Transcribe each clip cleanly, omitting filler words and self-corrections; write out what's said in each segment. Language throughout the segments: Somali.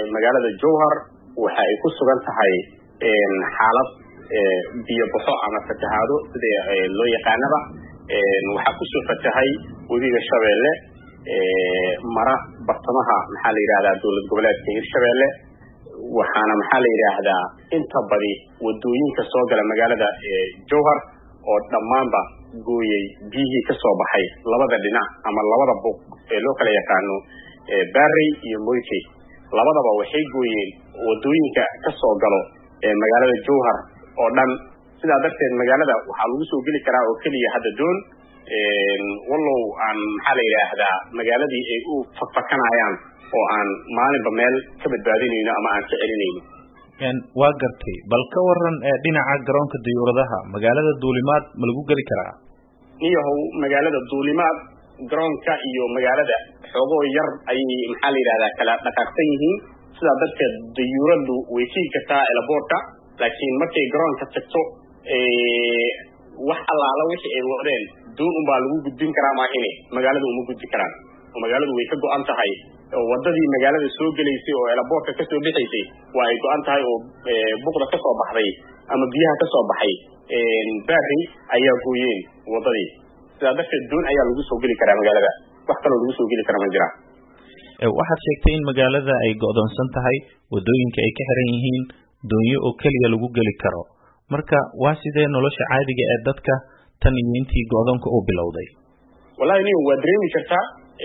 magaalada Jowhar waxa ay ku sugan tahay xaalad biyo baxo ama fatahaado sida loo yaqaanaba waxa ku soo fatahay webiga Shabeelle mara bartamaha maxaa la yiraahdaa dawlad goboleedka Hirshabeelle waxaana maxaa la yiraahdaa inta badi wadooyinka soo gala magaalada Jowhar oo dhamaanba gooyay biyihii ka soo baxay labada dhinac ama labada buq ee loo kala yaqaano Barry iyo Moyte labadaba waxay gooyeen wadooyinka ka soo galo magaalada Jowhar oo dhan sida darteed magaalada waxa lagu soo gali karaa oo kaliya hadda doon wallow aan maxaa la yiraahdaa magaaladii ay u fafakanayaan oo aan maalinba meel ka badbaadinayno ama aan ka celinayno waa gartay bal ka waran dhinaca garoonka diyuuradaha magaalada duulimaad ma lagu gali karaa niyahow magaalada duulimaad garoonka iyo magaalada xogo yar ay maxaa la yiraahdaa kala dhaqaaqsan yihiin sida dadka diyuuradu way sii kartaa airportka laakiin markay garoonka tagto wax allaala wixii ay wadeen doon un baa lagu gudbin karaa ma inay magaalada uma gudbi karaan oo magaaladu way ka go'an tahay wadadii magaalada soo galeysay oo airportka ka soo bixaysay waa ay go'an tahay oo buqda ka soo baxday ama biyaha ka soo baxay Barry ayaa gooyeen wadadii sida dadka doon ayaa lagu soo gali karaa magaalada wax kale lagu soo gali karaa ma jira waxaad sheegtay in magaalada ay go'doonsan tahay wadooyinka ay ka xiran yihiin doonyo oo kaliya lagu gali karo marka waa sidee nolosha caadiga ee dadka tan iyo intii go'doonka uu bilowday wallahi nin waa dareemi kartaa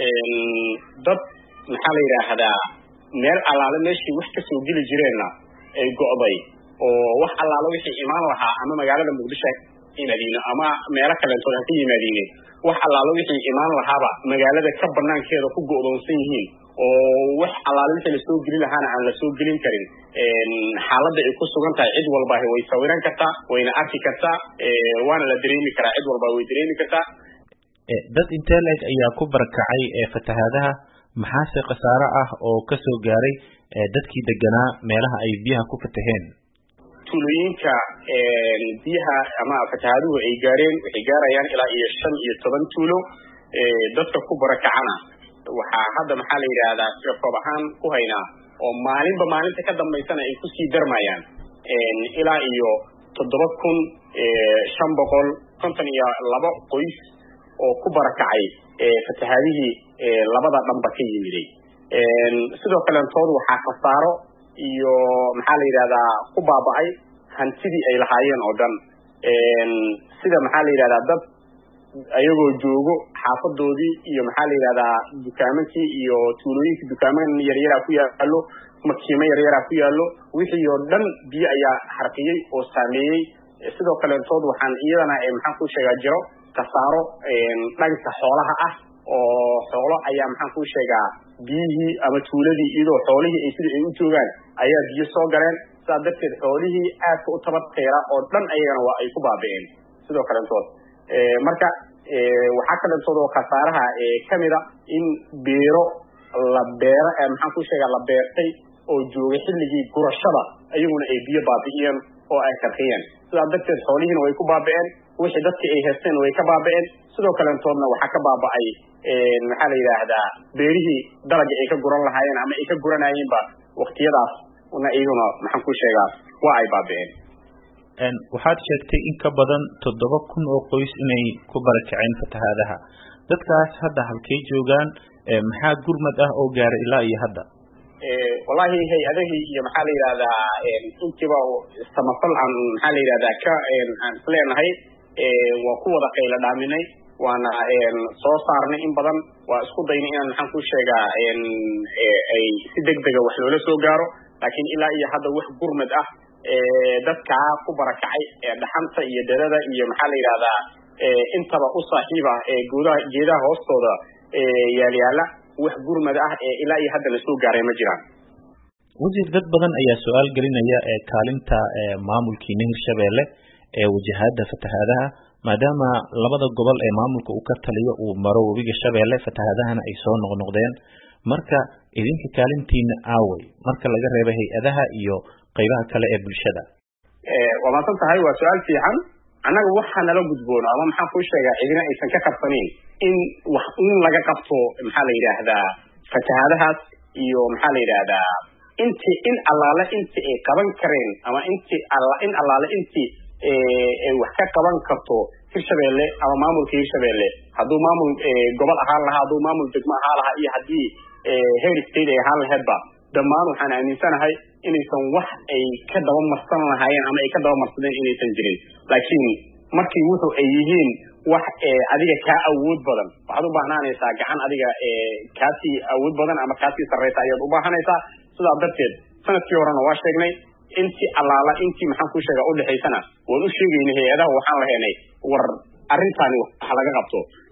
dad maxaa la yiraahdaa meel alaala meeshii wax ka soo gali jireenna ay go'day oo wax alaala wixii imaan lahaa ama magaalada Muqdisho inaadina ama meelo kale oo ka yimaadeen wax alaala wixii imaan lahaaba magaalada ka banaankeeda ku go'doonsan yihiin oo wax alaala wixii la soo gali lahaana aan la soo galin karin xaaladda ay ku sugan tahay cid walba way sawiran kartaa wayna arki kartaa waana la dareemi karaa cid walba way dareemi kartaa dad intee leeg ayaa ku barakacay fatahaadaha maxaase khasaare ah oo ka soo gaaray dadkii deganaa meelaha ay biyaha ku fataheen tuulooyinka biyaha ama fatahaaduhu ay gaareen waxay gaarayaan ilaa iyo 15 tuulo dadka ku barakacana waxa hadda maxaa la yiraahdaa sabab ahaan ku haynaa oo maalinba maalinta ka dambeysana ay ku sii darmayaan ilaa iyo 7552 qoys oo ku barakacay fatahaadihii labada dhanba ka yimiday sidoo kale tood waxa khasaaro iyo maxaa la yiraahdaa ku baaba'ay hantidii ay lahaayeen oo dhan sida maxaa la yiraahdaa dad ayagoo joogo xaafadoodii iyo maxaa la yiraahdaa dukaamadii iyo tuulooyinkii dukaaman yaryar ku yaalo makiimo yaryar ku yaalo wixii oo dhan biyo ayaa harqiyay oo saameeyay sidoo kale tood waxaan iyadana maxaan ku sheegaa jiro khasaaro dhanka xoolaha ah oo xoolo ayaa maxaan ku sheegaa biyihii ama tuuladii iyadoo xoolihii ay sida ay u joogaan ayaa biyo soo galeen sida dadkeed xoolihii aad u tabarteera oo dhan ayagana waa ay ku baaba'een sidoo kale tood marka waxa kale oo khasaaraha kamida in beero la beero maxaan ku sheegaa la beertay oo joogay xilligii gurashada ayaguna ay biyo baabi'iyeen oo ay qarxiyeen sida dadkeed xoolihiina way ku baaba'een wixii dadkii ay haysteen way ka baaba'een sidoo kale toodna waxa ka baaba'ay maxaa la yiraahdaa beerihii dalaga ay ka guran lahaayeen ama ay ka guranayeenba waqtiyadaas una iyaguna maxaan ku sheegaa waa ay baaba'een waxaad sheegtay in ka badan 7,000 oo qoys inay ku barakaceen fatahaadaha dadkaas hadda halkay joogaan maxaa gurmad ah oo gaaray ilaa iyo hadda wallahi hay-adahii iyo maxaa la yiraahdaa intiba samafal aan maxaa la yiraahdaa ka aan leenahay waa ku wada qayla dhaaminay waana soo saarnay in badan waa isku daynay inaan maxaan ku sheegaa ay si degdeg ah wax loola soo gaaro laakiin ilaa iyo hadda wax gurmad ah dadka ku barakacay dhaxanta iyo dadada iyo maxaa la yiraahdaa intaba u saaxiiba geedaha hoostooda yaala wax gurmad ah ilaa iyo hadda la soo gaaray ma jiraan wasiir dad badan ayaa su'aal gelinaya kaalinta maamulkiina Hirshabeelle wajahada fatahaadaha maadaama labada gobol ee maamulka uu ka taliyo uu maro webiga Shabeelle fatahaadahana ay soo noqnoqdeen marka idinka kaalintiina aaway marka laga reebay hay'adaha iyo qaybaha kale ee bulshada waa maasan tahay waa su'aal fiican anaga waxa nala gudboon ama maxaan ku sheegaa idina aysan ka qabsanin in wax laga qabto maxaa la yiraahdaa fatahaadahaas iyo maxaa la yiraahdaa in allaale inti ay qaban kareen ama in allaale inti wax ka qaban karto Hirshabelle ama maamulka Hirshabelle hadduu maamul gobol ahaan lahaa hadduu maamul degmo ahaan lahaa iyo haddii heer state ay ahaan lahaydba dhammaan waxaan aaminsanahay inaysan wax ay ka daba marsan lahaayeen ama ay ka daba marsadeen inaysan jirin laakiin markii wuxuu ay yihiin wax adiga ka awood badan waxaad u baahnanaysaa gacan adiga kaasi awood badan ama kaasi sarreeyta ayaad u baahanaysaa sidaa darteed sanadkii horena waa sheegnay intii allaala intii maxaan ku sheegaa u dhaxaysana waan u sheegaynay hay'adaha waxaan lahaynay war arrintaani waxa laga qabto